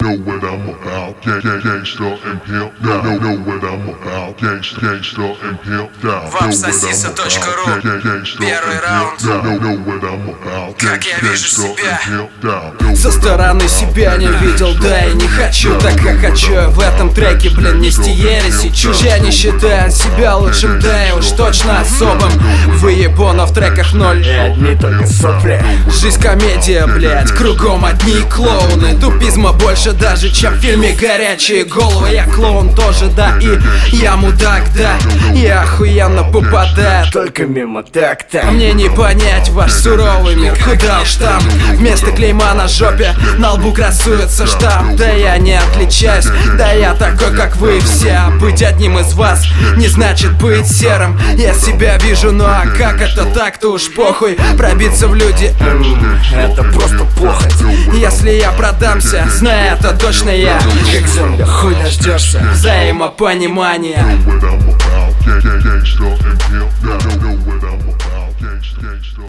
know what I'm about. Gangsta and pimp down. Know what I'm about. Gangsta and pimp down. Вапсосиса.ру. Первый раунд. Know what I'm about. Как я вижу себя. Со стороны себя не видел, да и не хочу так, как хочу я в этом треке, блин, нести ересь и чушь. Я не считаю себя лучшим, да и уж точно особым. Выебона в треках ноль и одни только сопли. Жизнь комедия, блять, кругом одни клоуны. Тупизма больше даже, чем в фильме «Горячие головы». Я клоун тоже, да, и я мудак, да. Я охуенно попадаю только мимо так-то. Мне не понять ваш суровый мир, куда уж там. Вместо клейма на жопе на лбу красуется штамп. Да я не отличаюсь, да я такой, как вы все. Быть одним из вас не значит быть серым. Я себя вижу, ну а как это так-то уж похуй. Пробиться в люди, это просто похоть. Если я продамся, знай, это точно я. Как зомби, хуй дождешься взаимопонимания. Gangsta and pimp